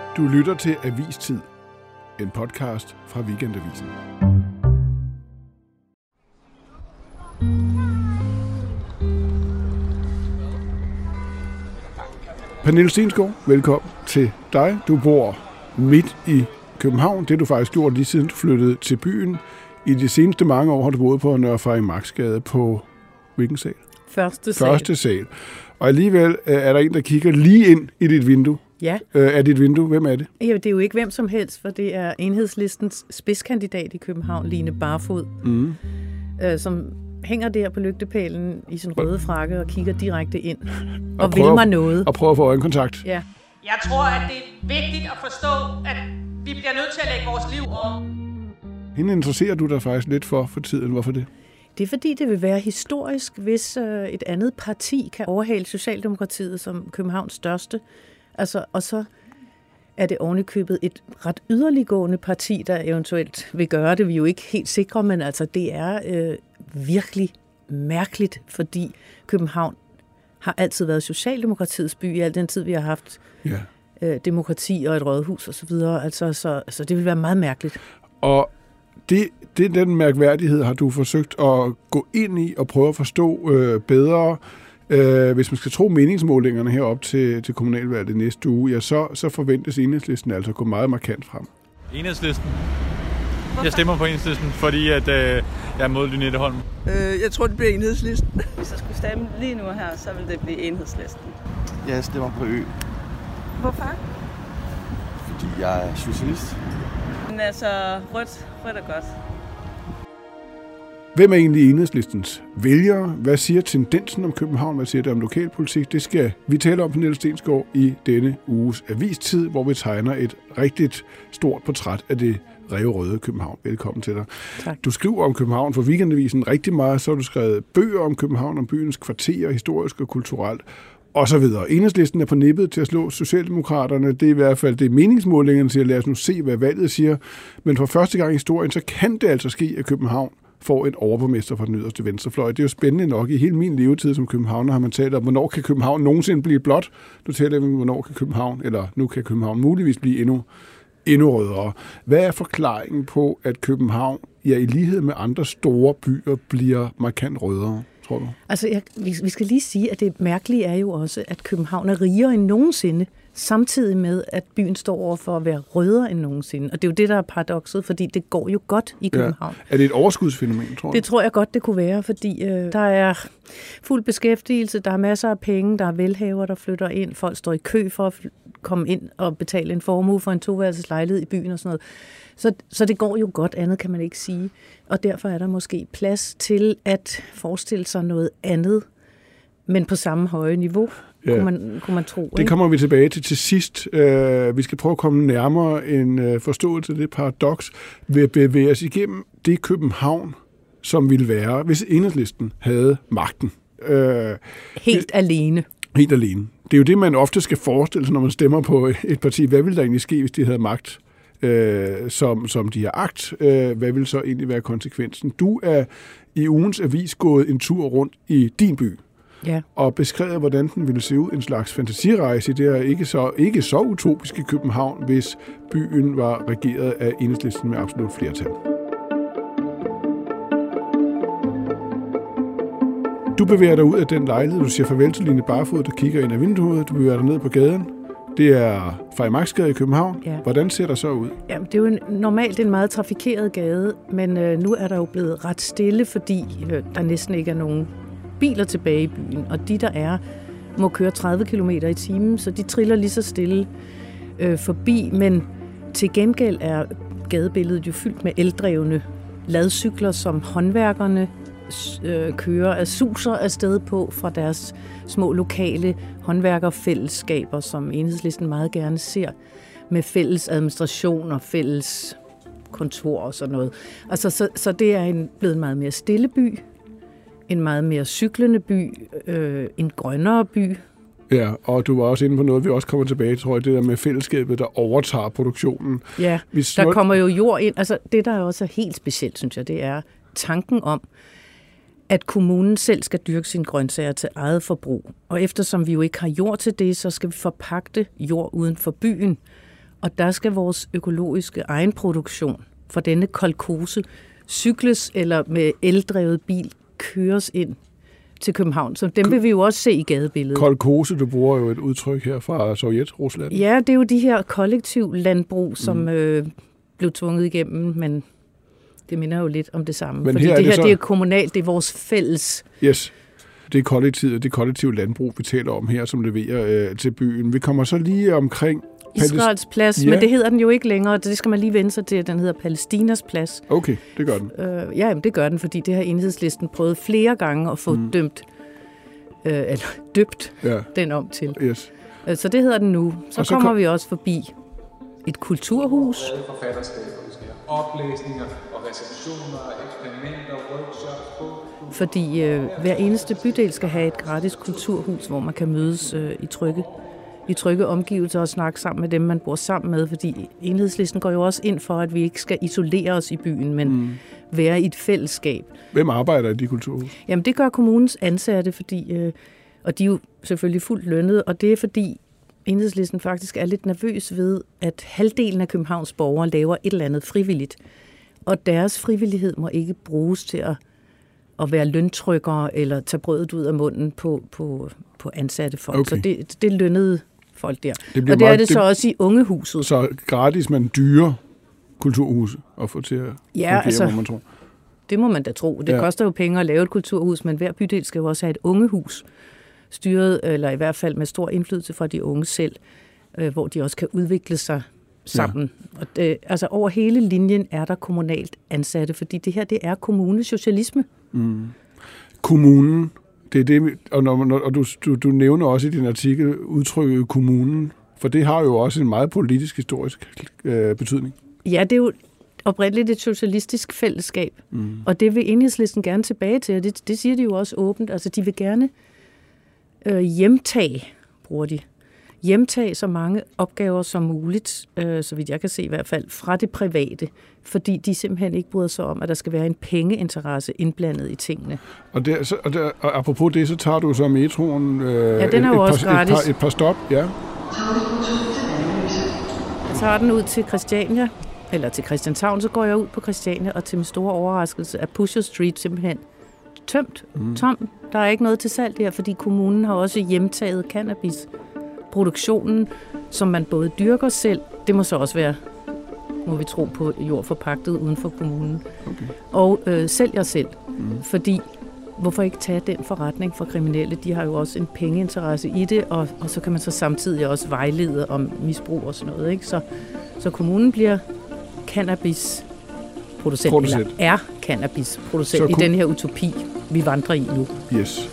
Du lytter til Avistid, en podcast fra Weekendavisen. Pernille Stensgaard, velkommen til dig. Du bor midt i København. Det har du faktisk gjort lige siden du flyttede til byen. I de seneste mange år har du boet på Nørre Farimagsgade på hvilken sal? Første sal. Og alligevel er der en, der kigger lige ind i dit vindue. Ja. Er dit vindue? Hvem er det? Ja, det er jo ikke hvem som helst, for det er Enhedslistens spidskandidat i København, Line Barfod, som hænger der på lygtepælen i sin røde frakke og kigger direkte ind og vil mig noget. Og prøver at få øjenkontakt. Ja. Jeg tror, at det er vigtigt at forstå, at vi bliver nødt til at lægge vores liv om. Hende interesserer du dig faktisk lidt for tiden. Hvorfor det? Det er fordi, det vil være historisk, hvis et andet parti kan overhale Socialdemokratiet som Københavns største. Altså, og så er det ovenikøbet et ret yderliggående parti, der eventuelt vil gøre det. Vi er jo ikke helt sikre, men altså, det er virkelig mærkeligt, fordi København har altid været Socialdemokratiets by i al den tid, vi har haft demokrati og et rådhus osv. Altså, så det vil være meget mærkeligt. Og den mærkværdighed har du forsøgt at gå ind i og prøve at forstå bedre. Hvis man skal tro meningsmålingerne herop til kommunalvalget næste uge, ja, så forventes Enhedslisten altså at gå meget markant frem. Enhedslisten. Jeg stemmer på Enhedslisten, fordi at, jeg er mod Lynetteholm. Jeg tror, det bliver Enhedslisten. Hvis jeg skulle stemme lige nu her, så vil det blive Enhedslisten. Jeg stemmer på Ø. Hvorfor? Fordi jeg er socialist. Men altså, rødt er godt. Hvem er egentlig Enhedslistens vælgere? Hvad siger tendensen om København? Hvad siger det om lokalpolitik? Det skal vi tale om, Pernille Stensgaard, i denne uges Avistid, hvor vi tegner et rigtigt stort portræt af det ræverøde København. Velkommen til dig. Tak. Du skriver om København for Weekendavisen rigtig meget, så har du skrevet bøger om København, om byens kvarterer, historisk og kulturelt, og så videre. Enhedslisten er på nippet til at slå Socialdemokraterne. Det er i hvert fald det meningsmålingerne siger. Lad os nu se, hvad valget siger. Men for første gang i historien, så kan det altså ske, at København får en overborgmester fra den yderste venstrefløj. Det er jo spændende nok. I hele min levetid som københavner har man talt om, hvornår kan København nogensinde blive blåt. Nu taler vi om, hvornår kan København, eller nu kan København muligvis blive endnu rødere. Hvad er forklaringen på, at København, ja, i lighed med andre store byer, bliver markant rødere, tror du? Altså, vi skal lige sige, at det mærkelige er jo også, at København er rigere end nogensinde, samtidig med, at byen står over for at være rødere end nogensinde. Og det er jo det, der er paradokset, fordi det går jo godt i København. Ja. Er det et overskudsfænomen, tror du? Det tror jeg godt, det kunne være, fordi der er fuld beskæftigelse, der er masser af penge, der er velhavere, der flytter ind, folk står i kø for at komme ind og betale en formue for en toværelseslejlighed i byen og sådan noget. Så det går jo godt, andet kan man ikke sige. Og derfor er der måske plads til at forestille sig noget andet, men på samme høje niveau. Ja. Kunne man tro. Det kommer vi tilbage til sidst. Vi skal prøve at komme nærmere en forståelse af det paradoks ved at bevæge os igennem det København, som ville være, hvis Enhedslisten havde magten. Helt alene. Helt alene. Det er jo det, man ofte skal forestille sig, når man stemmer på et parti. Hvad ville der egentlig ske, hvis de havde magt, som de har agt? Hvad ville så egentlig være konsekvensen? Du er i ugens avis gået en tur rundt i din by. Ja. Og beskrevet, hvordan den ville se ud, en slags fantasirejse. Det er ikke så utopisk i København, hvis byen var regeret af Enhedslisten med absolut flertal. Du bevæger dig ud af den lejlighed, du siger farvel til Line Barfod, der kigger ind ad vinduet. Du bevæger dig ned på gaden. Det er Farimagsgade i København. Ja. Hvordan ser der så ud? Jamen, det er jo normalt en meget trafikeret gade, men nu er der jo blevet ret stille, fordi der næsten ikke er nogen biler tilbage i byen, og de, der er, må køre 30 km i timen, så de triller lige så stille forbi, men til gengæld er gadebilledet jo fyldt med eldrevne ladcykler, som håndværkerne kører suser afsted på fra deres små lokale håndværkerfællesskaber, som Enhedslisten meget gerne ser, med fælles administration og fælles kontor og sådan noget. Altså, så det er blevet en meget mere stille by, en meget mere cyklende by, en grønnere by. Ja, og du var også inde på noget, vi også kommer tilbage til, tror jeg, det der med fællesskabet, der overtager produktionen. Ja, der kommer jo jord ind. Altså, det, der også er helt specielt, synes jeg, det er tanken om, at kommunen selv skal dyrke sine grøntsager til eget forbrug. Og eftersom vi jo ikke har jord til det, så skal vi forpagte jord uden for byen. Og der skal vores økologiske egenproduktion for denne kolkose cykles eller med eldrevet bil køres ind til København. Så dem vil vi jo også se i gadebilledet. Kolkose, du bruger jo et udtryk her fra Sovjet-Rusland. Ja, det er jo de her kollektiv landbrug, som blev tvunget igennem, men det minder jo lidt om det samme. Men fordi her det så... er kommunalt, det er vores fælles. Yes, det er kollektiv landbrug, vi taler om her, som leverer til byen. Vi kommer så lige omkring Israels plads, men det hedder den jo ikke længere, det skal man lige vende sig til, den hedder Palæstinas plads. Okay, det gør den. Jamen, det gør den, fordi det har Enhedslisten prøvet flere gange at få døbt den om til. Yes. Så det hedder den nu. Så kommer vi også forbi et kulturhus. Oplæsninger og receptioner, eksperimenter, workshops. Fordi hver eneste bydel skal have et gratis kulturhus, hvor man kan mødes i trygge omgivelser og snakke sammen med dem, man bor sammen med, fordi Enhedslisten går jo også ind for, at vi ikke skal isolere os i byen, men være i et fællesskab. Hvem arbejder i de kulturhus? Jamen, det gør kommunens ansatte, fordi, og de er jo selvfølgelig fuldt lønnet, og det er fordi Enhedslisten faktisk er lidt nervøs ved, at halvdelen af Københavns borgere laver et eller andet frivilligt, og deres frivillighed må ikke bruges til at være løntrykkere eller tage brødet ud af munden på ansatte folk. Okay. Så det lønnede folk der. Og det er det så også i ungehuset. Så gratis, men dyre kulturhus at få til at fungere, må man tro. Det må man da tro. Det koster jo penge at lave et kulturhus, men hver bydel skal jo også have et ungehus, styret, eller i hvert fald med stor indflydelse fra de unge selv, hvor de også kan udvikle sig sammen. Ja. Og over hele linjen er der kommunalt ansatte, fordi det her, det er kommunesocialisme. Kommunen, det er det, og du nævner også i din artikel udtrykket kommunen, for det har jo også en meget politisk, historisk betydning. Ja, det er jo oprindeligt et socialistisk fællesskab, og det vil Enhedslisten gerne tilbage til, og det siger de jo også åbent. Altså, de vil gerne hjemtage så mange opgaver som muligt, så vidt jeg kan se i hvert fald, fra det private, fordi de simpelthen ikke bryder sig om, at der skal være en pengeinteresse indblandet i tingene. Og apropos det, så tager du så metroen den er jo også gratis. Et par stop, ja. Jeg tager den ud til Christiania, eller til Christianshavn, så går jeg ud på Christiania, og til min store overraskelse er Pusher Street simpelthen tom. Der er ikke noget til salg der, fordi kommunen har også hjemtaget cannabisproduktionen, som man både dyrker selv, det må så også være, må vi tro på, jord forpagtet uden for kommunen, og sælger selv, fordi hvorfor ikke tage den forretning for kriminelle? De har jo også en pengeinteresse i det, og så kan man så samtidig også vejlede om misbrug og sådan noget, ikke? Så kommunen bliver cannabisproducent, eller er cannabisproducent i den her utopi, vi vandrer i nu. Yes.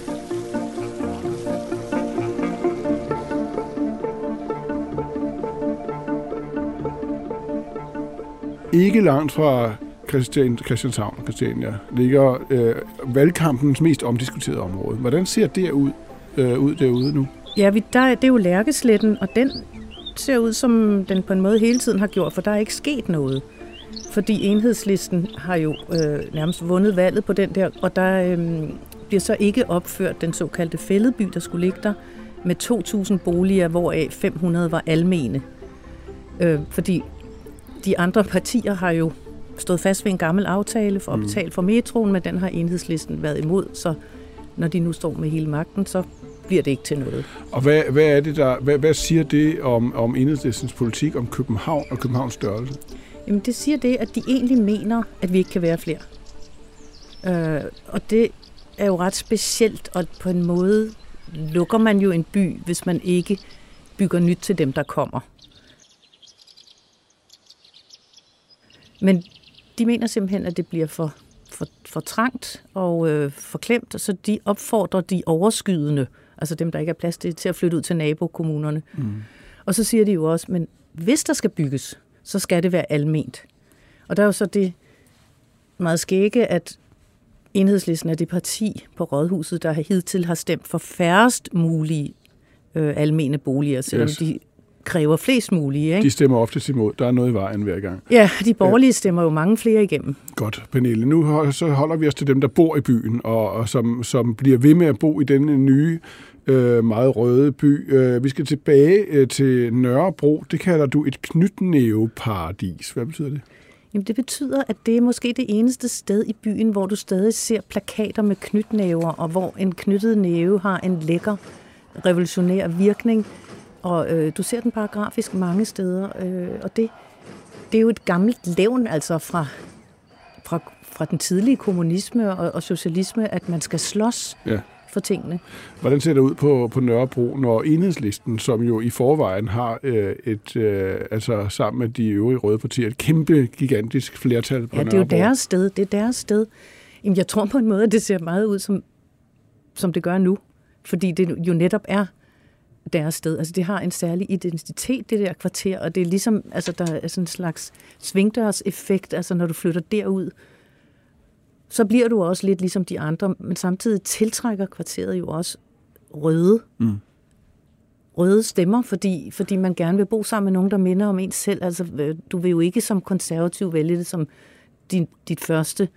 Ikke langt fra Christiania ligger valgkampens mest omdiskuterede område. Hvordan ser det ud derude nu? Ja, det er jo Lærkesletten, og den ser ud, som den på en måde hele tiden har gjort, for der er ikke sket noget. Fordi Enhedslisten har jo nærmest vundet valget på den der, og der bliver så ikke opført den såkaldte Fælledby, der skulle ligge der, med 2.000 boliger, hvoraf 500 var almene. Fordi de andre partier har jo stået fast ved en gammel aftale for at betale for metroen, men den har Enhedslisten været imod, så når de nu står med hele magten, så bliver det ikke til noget. Og hvad siger det om Enhedslistens politik om København og Københavns størrelse? Jamen det siger det, at de egentlig mener, at vi ikke kan være flere. Og det er jo ret specielt, og på en måde lukker man jo en by, hvis man ikke bygger nyt til dem, der kommer. Men de mener simpelthen, at det bliver for trangt og for klemt, så de opfordrer de overskydende, altså dem, der ikke er plads til at flytte ud til nabokommunerne. Og så siger de jo også, men hvis der skal bygges, så skal det være alment. Og der er jo så det meget skægge, at Enhedslisten er det parti på Rådhuset, der hidtil har stemt for færrest mulige almene boliger, selvom de kræver flest mulige. Ikke? De stemmer oftest imod. Der er noget i vejen hver gang. Ja, de borgerlige stemmer jo mange flere igennem. Godt, Pernille. Nu så holder vi os til dem, der bor i byen, og som bliver ved med at bo i denne nye meget røde by. Vi skal tilbage til Nørrebro. Det kalder du et knytnæveparadis. Hvad betyder det? Jamen, det betyder, at det er måske det eneste sted i byen, hvor du stadig ser plakater med knytnæver, og hvor en knyttet næve har en lækker, revolutionær virkning. Og du ser den bare grafisk mange steder. Og det er jo et gammelt levn, altså fra den tidlige kommunisme og socialisme, at man skal slås for tingene. Hvordan ser det ud på Nørrebro, når Enhedslisten, som jo i forvejen har altså sammen med de øvrige røde partier, et kæmpe, gigantisk flertal på Nørrebro? Ja, det er jo deres sted. Det er deres sted. Jamen, jeg tror på en måde, at det ser meget ud, som det gør nu. Fordi det jo netop er deres sted. Altså, det har en særlig identitet, det der kvarter, og det er ligesom, altså, der er sådan en slags svingdørseffekt, altså, når du flytter derud, så bliver du også lidt ligesom de andre, men samtidig tiltrækker kvarteret jo også røde stemmer, fordi man gerne vil bo sammen med nogen, der minder om en selv. Altså, du vil jo ikke som konservativ vælge det som dit første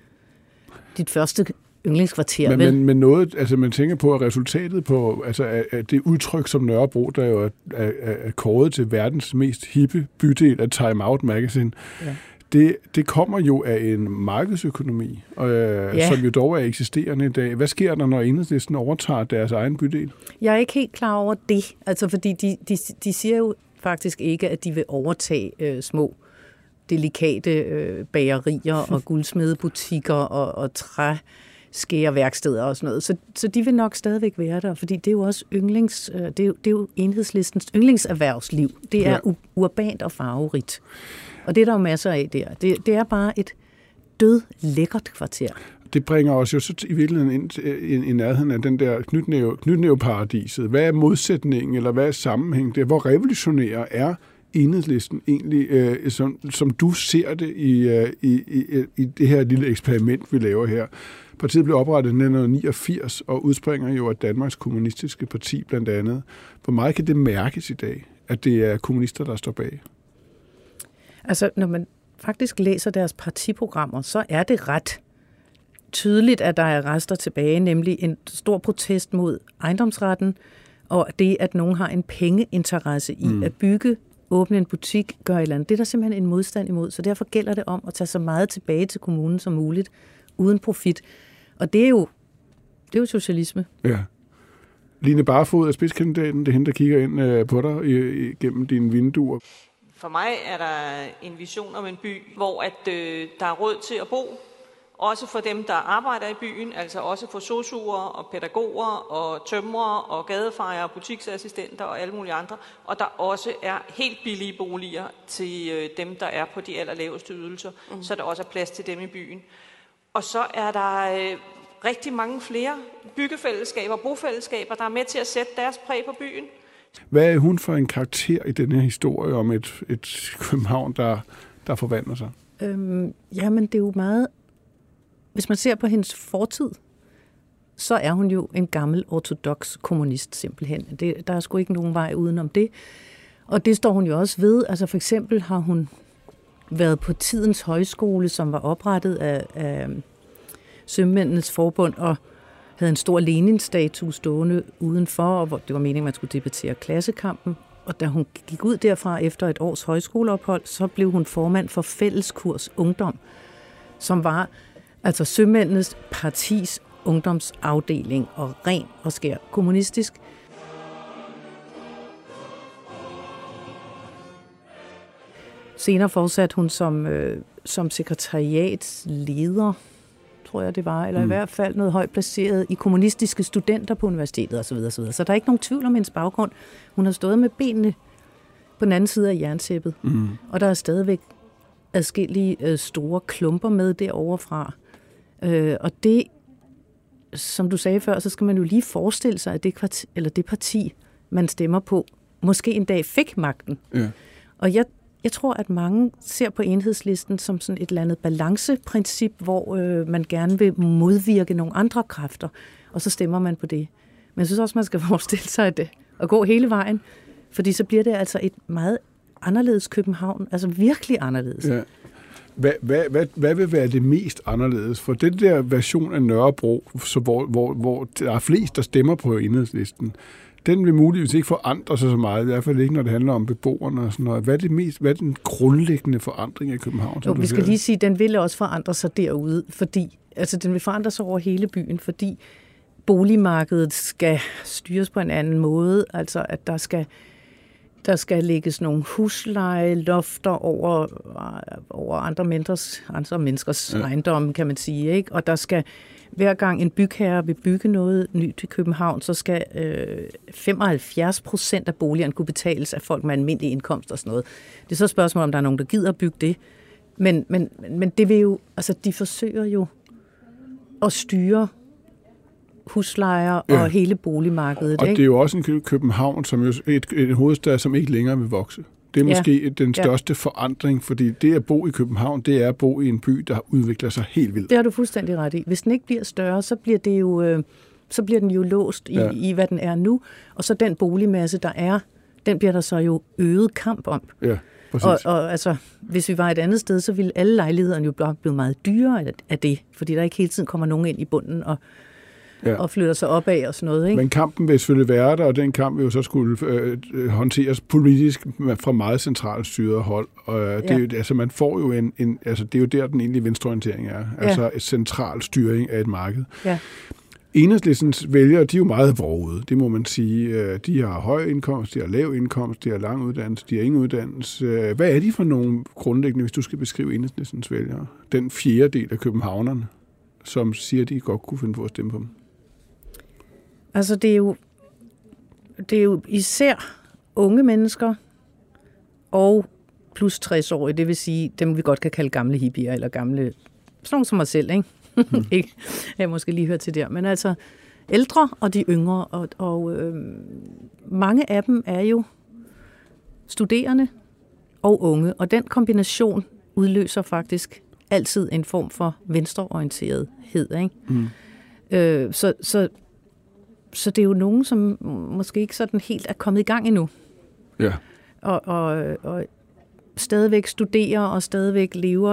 yndlingskvarter. Men noget, altså man tænker på, at resultatet på, altså at det udtryk som Nørrebro, der jo er kåret til verdens mest hippe bydel af Time Out Magazine, det kommer jo af en markedsøkonomi, som jo dog er eksisterende i dag. Hvad sker der, når Enhedslisten overtager deres egen bydel? Jeg er ikke helt klar over det, altså fordi de siger jo faktisk ikke, at de vil overtage små, delikate bagerier og guldsmedebutikker og træskæreværksteder og sådan noget. Så de vil nok stadigvæk være der, fordi det er jo også det er jo Enhedslistens yndlingserhvervsliv. Det er urbant og farverigt. Og det er der jo masser af der. Det er bare et død lækkert kvarter. Det bringer os jo så i virkeligheden ind i nærheden af den der knytnæveparadiset. Hvad er modsætningen, eller hvad er sammenhængen der? Hvor revolutionær er Enhedslisten egentlig, som du ser det i det her lille eksperiment, vi laver her? Partiet blev oprettet i 1989 og udspringer jo af Danmarks Kommunistiske Parti blandt andet. Hvor meget kan det mærkes i dag, at det er kommunister, der står bag? Altså, når man faktisk læser deres partiprogrammer, så er det ret tydeligt, at der er rester tilbage, nemlig en stor protest mod ejendomsretten, og det, at nogen har en pengeinteresse i at bygge, åbne en butik, gøre et eller andet. Det er der simpelthen en modstand imod, så derfor gælder det om at tage så meget tilbage til kommunen som muligt, uden profit. Og det er jo socialisme. Ja. Line Barfod er spidskandidaten, det er hende, der kigger ind på dig gennem dine vinduer. For mig er der en vision om en by, hvor der er råd til at bo, også for dem, der arbejder i byen, altså også for sosuer og pædagoger og tømrere og gadefejere og butiksassistenter og alle mulige andre. Og der også er helt billige boliger til dem, der er på de allerlaveste ydelser, så der også er plads til dem i byen. Og så er der rigtig mange flere byggefællesskaber, bofællesskaber, der er med til at sætte deres præg på byen. Hvad er hun for en karakter i denne historie om et København, der forvandler sig? Jamen, det er jo meget... Hvis man ser på hendes fortid, så er hun jo en gammel ortodoks kommunist simpelthen. Der er sgu ikke nogen vej udenom det. Og det står hun jo også ved. Altså for eksempel har hun været på Tidens Højskole, som var oprettet af Sømændenes Forbund, og havde en stor Lenin-statue stående udenfor, og hvor det var meningen, at man skulle debattere klassekampen. Og da hun gik ud derfra efter et års højskoleophold, så blev hun formand for Fælleskurs Ungdom, som var altså Sømændenes partis ungdomsafdeling, og ren og skær kommunistisk. Senere fortsatte hun som sekretariatsleder, tror jeg det var, eller i hvert fald noget højt placeret i kommunistiske studenter på universitetet osv. osv. Så der er ikke nogen tvivl om hendes baggrund. Hun har stået med benene på den anden side af jerntæppet, og der er stadigvæk adskillige store klumper med derovre fra. Og det, som du sagde før, så skal man jo lige forestille sig, at det parti, man stemmer på, måske en dag fik magten. Ja. Og jeg tror, at mange ser på Enhedslisten som sådan et eller andet balanceprincip, hvor man gerne vil modvirke nogle andre kræfter, og så stemmer man på det. Men jeg synes også, man skal forestille sig at gå hele vejen, fordi så bliver det altså et meget anderledes København, altså virkelig anderledes. Ja. Hvad vil være det mest anderledes? For den der version af Nørrebro, hvor der er flest, der stemmer på Enhedslisten, den vil muligvis ikke forandre sig så meget, i hvert fald ikke, når det handler om beboerne og sådan noget. Hvad er den grundlæggende forandring i København? Jo, vi skal lige sige, at den vil også forandre sig derude, fordi den vil forandre sig over hele byen, fordi boligmarkedet skal styres på en anden måde, altså at der skal lægges nogle huslejelofter over andre menneskers ejendomme, kan man sige, ikke? Og der skal hver gang en bygherre vil bygge noget nyt i København, så skal 75% af boligerne kunne betales af folk med almindelig indkomst og sådan noget. Det er så et spørgsmål, om der er nogen, der gider at bygge det. Men det vil jo, altså de forsøger jo at styre huslejer og hele boligmarkedet. Og ikke? det er jo også en København, som jo en hovedstad, som ikke længere vil vokse. Det er måske den største forandring, fordi det at bo i København, det er at bo i en by, der udvikler sig helt vildt. Det har du fuldstændig ret i. Hvis den ikke bliver større, så bliver den jo låst i, hvad den er nu. Og så den boligmasse, der er, den bliver der så jo øget kamp om. Ja, præcis. Og altså, hvis vi var et andet sted, så ville alle lejlighederne jo blive meget dyrere af det, fordi der ikke hele tiden kommer nogen ind i bunden og flytter sig opad og sådan noget. Ikke? Men kampen vil selvfølgelig være der, og den kamp vil jo så skulle håndteres politisk fra meget centralt styret hold. Og det, man får jo det er jo der, den egentlige venstreorientering er. Altså et central styring af et marked. Ja. Enhedslistens vælgere, de er jo meget vrogede, det må man sige. De har høj indkomst, de har lav indkomst, de har lang uddannelse, de har ingen uddannelse. Hvad er de for nogle grundlæggende, hvis du skal beskrive Enhedslistens vælgere? Den fjerdedel af københavnerne, som siger, de godt kunne finde på at stemme på dem. Altså, det er jo især unge mennesker og plus 60-årige, det vil sige dem, vi godt kan kalde gamle hippier, eller gamle, sådan nogle som mig selv, ikke? Ikke? Jeg måske lige hørt til der, men altså ældre og de yngre, og mange af dem er jo studerende og unge, og den kombination udløser faktisk altid en form for venstreorienterethed, ikke? Så det er jo nogen, som måske ikke sådan helt er kommet i gang endnu. Ja. Og stadigvæk studerer og stadigvæk lever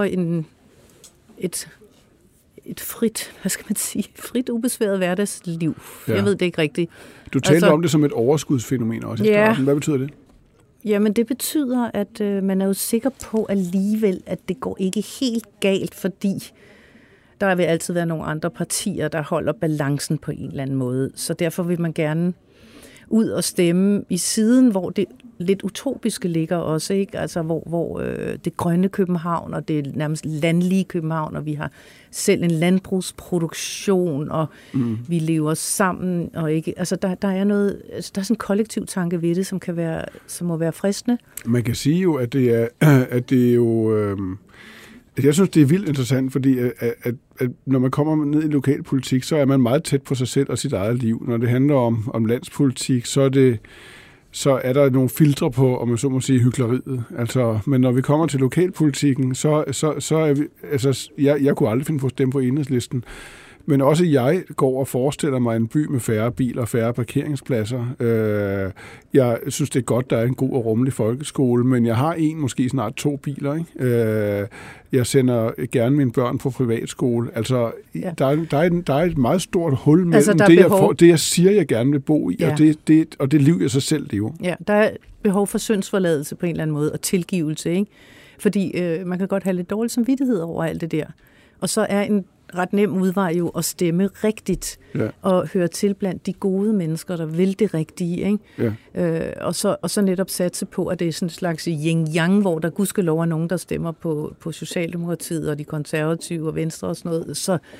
et frit, hvad skal man sige, frit ubesværet hverdagsliv. Ja. Jeg ved det ikke rigtigt. Du talte om det som et overskudsfænomen også. Ja. Hvad betyder det? Jamen det betyder, at man er jo sikker på alligevel, at det går ikke helt galt, fordi der vil altid være nogle andre partier, der holder balancen på en eller anden måde. Så derfor vil man gerne ud og stemme i siden, hvor det lidt utopiske ligger også, ikke? Altså hvor det grønne København, og det er nærmest landlige København, og vi har selv en landbrugsproduktion, og vi lever sammen, og ikke, altså der er noget, altså der er sådan en kollektiv tanke ved det, som må være fristende. Man kan sige jo, at det er jo jeg synes, det er vildt interessant, fordi at når man kommer ned i lokalpolitik, så er man meget tæt på sig selv og sit eget liv. Når det handler om landspolitik, så er der nogle filtre på, om man så må sige, hykleriet. Altså, men når vi kommer til lokalpolitikken, så er vi, altså, jeg kunne aldrig finde på at stemme på Enhedslisten. Men også jeg går og forestiller mig en by med færre biler og færre parkeringspladser. Jeg synes, det er godt, der er en god og rummelig folkeskole, men jeg har måske snart 2 biler. Ikke? Jeg sender gerne mine børn på privatskole. Altså, der er et meget stort hul mellem altså, det, jeg siger, jeg gerne vil bo i, og det liv, jeg så selv lever. Ja, der er behov for syndsforladelse på en eller anden måde, og tilgivelse. Ikke? Fordi man kan godt have lidt dårlig samvittighed over alt det der. Og så er en ret nem udvej jo at stemme rigtigt og høre til blandt de gode mennesker, der vil det rigtige. Ikke? Ja. Og så netop satse på, at det er sådan en slags yin-yang, hvor der gudskelov er nogen, der stemmer på Socialdemokratiet og de konservative og Venstre og sådan noget,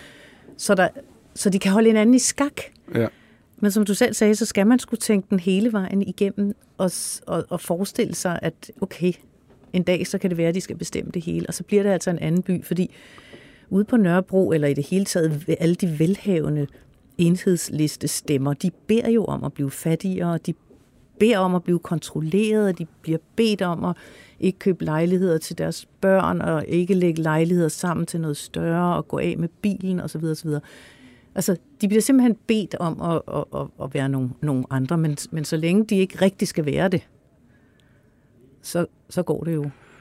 så de kan holde hinanden i skak. Ja. Men som du selv sagde, så skal man skulle tænke den hele vejen igennem og forestille sig, at okay, en dag så kan det være, at de skal bestemme det hele, og så bliver det altså en anden by, fordi ude på Nørrebro, eller i det hele taget, alle de velhavende enhedslistestemmer, de beder jo om at blive fattigere, de beder om at blive kontrolleret, de bliver bedt om at ikke købe lejligheder til deres børn, og ikke lægge lejligheder sammen til noget større, og gå af med bilen, osv. osv. Altså, de bliver simpelthen bedt om at være nogle andre, men så længe de ikke rigtig skal være det, så går det jo.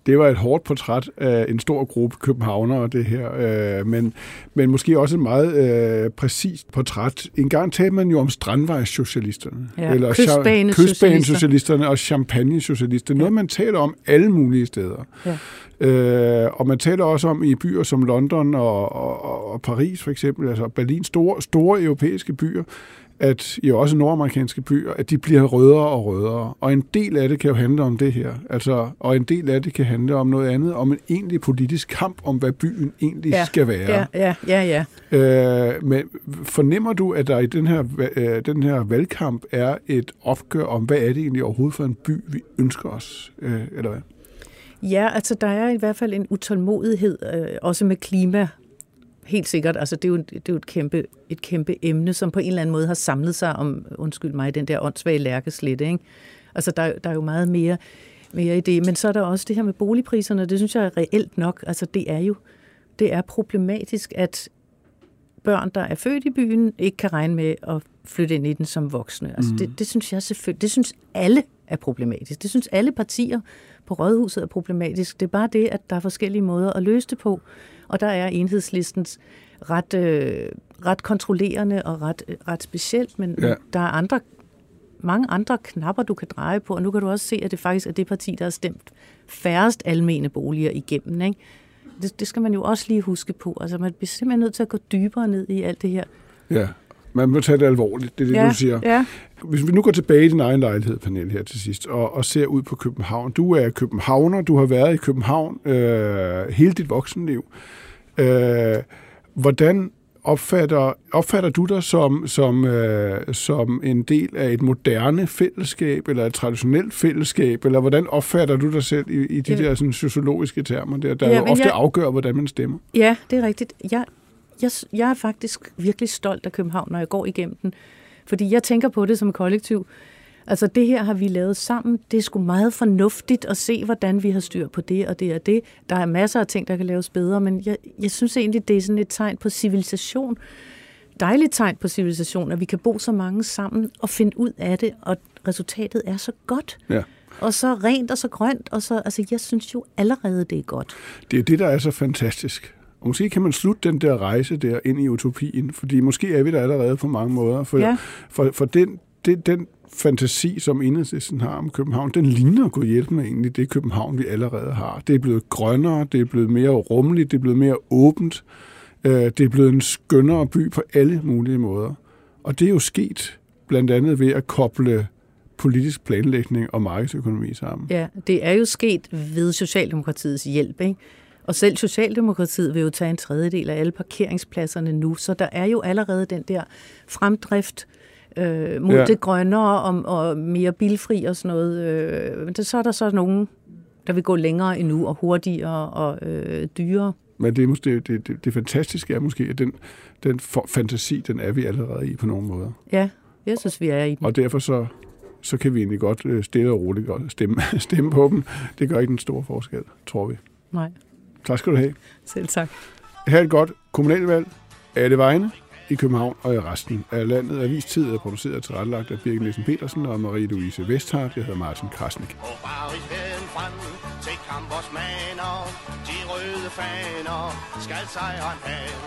Det var et hårdt portræt af en stor gruppe københavnere, det her. Men måske også et meget præcist portræt. En gang talte man jo om strandvejssocialisterne. Ja, eller kystbanesocialisterne og champagnesocialisterne. Noget, man taler om alle mulige steder. Ja. Og man taler også om i byer som London og Paris for eksempel, altså Berlin, store europæiske byer, at i også nordamerikanske byer, at de bliver rødere og rødere. Og en del af det kan jo handle om det her. Altså, og en del af det kan handle om noget andet, om en egentlig politisk kamp om, hvad byen egentlig skal være. Ja. Men fornemmer du, at der i den her valgkamp er et opgør om, hvad er det egentlig overhovedet for en by, vi ønsker os? Eller hvad? Ja, altså der er i hvert fald en utålmodighed, også med klima. Helt sikkert. Altså, det er jo et kæmpe emne, som på en eller anden måde har samlet sig om, undskyld mig, den der åndssvage lærkeslette, ikke? Altså, der er jo meget mere i det. Men så er der også det her med boligpriserne, det synes jeg er reelt nok. Altså, det er problematisk, at børn, der er født i byen, ikke kan regne med at flytte ind i den som voksne. Altså, det synes jeg selvfølgelig, det synes alle er problematisk. Det synes alle partier på Rådhuset er problematisk. Det er bare det, at der er forskellige måder at løse det på. Og der er Enhedslistens ret kontrollerende og ret specielt, men der er mange andre knapper, du kan dreje på, og nu kan du også se, at det faktisk er det parti, der har stemt færrest almene boliger igennem, ikke? Det skal man jo også lige huske på. Altså, man bliver simpelthen nødt til at gå dybere ned i alt det her. Ja, man må tage det alvorligt, det er det, du siger. Ja. Hvis vi nu går tilbage i din egen lejlighed, Pernille, her til sidst, og ser ud på København. Du er københavner, du har været i København hele dit voksenliv. Hvordan opfatter du dig som en del af et moderne fællesskab, eller et traditionelt fællesskab, eller hvordan opfatter du dig selv i de der sådan, sociologiske termer, der jo ofte afgør, hvordan man stemmer? Ja, det er rigtigt. Jeg er faktisk virkelig stolt af København, når jeg går igennem den, fordi jeg tænker på det som kollektiv. Altså det her har vi lavet sammen. Det er sgu meget fornuftigt at se, hvordan vi har styr på det og det og det. Der er masser af ting, der kan laves bedre, men jeg synes egentlig, det er sådan et tegn på civilisation. Dejligt tegn på civilisation, at vi kan bo så mange sammen og finde ud af det, og resultatet er så godt. Ja. Og så rent og så grønt, og så, altså jeg synes jo allerede, det er godt. Det er det, der er så fantastisk. Og måske kan man slutte den der rejse der ind i utopien, fordi måske er vi der allerede på mange måder. For den fantasi, som Enhedslisten har om København, den ligner Gud hjælpe med egentlig det København, vi allerede har. Det er blevet grønnere, det er blevet mere rummeligt, det er blevet mere åbent, det er blevet en skønnere by på alle mulige måder. Og det er jo sket blandt andet ved at koble politisk planlægning og markedsøkonomi sammen. Ja, det er jo sket ved Socialdemokratiets hjælp, ikke? Og selv Socialdemokratiet vil jo tage en tredjedel af alle parkeringspladserne nu, så der er jo allerede den der fremdrift mod det grønnere og mere bilfri og sådan noget. Men så er der så nogen, der vil gå længere endnu og hurtigere og dyrere. Men det er måske det fantastiske er måske, at den fantasi, den er vi allerede i på nogle måder. Ja, jeg synes, vi er i den. Og derfor så kan vi egentlig godt stille og roligt stemme på dem. Det gør ikke en stor forskel, tror vi. Nej. Tak skal du have. Selv tak. Ha' et godt kommunalvalg alle vegne i København og i resten af landet. Avistid er produceret og tilrettelagt af Birgit Nielsen Petersen og Marie-Louise Vesthardt. Jeg hedder Martin Krasnik. På barrikaden frem til kampårsmaner, de røde faner skal sejren have.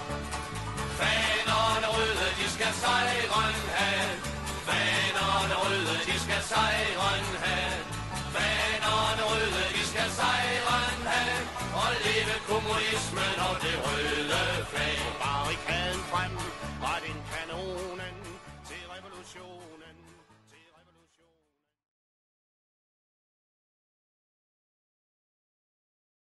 Fanerne røde, de skal sejren have. Fanerne røde, de skal sejren have. Fanerne røde, de skal sejren have. Og leve kommunismen og det røde flag. På barrikaden frem var den kanonen til revolutionen.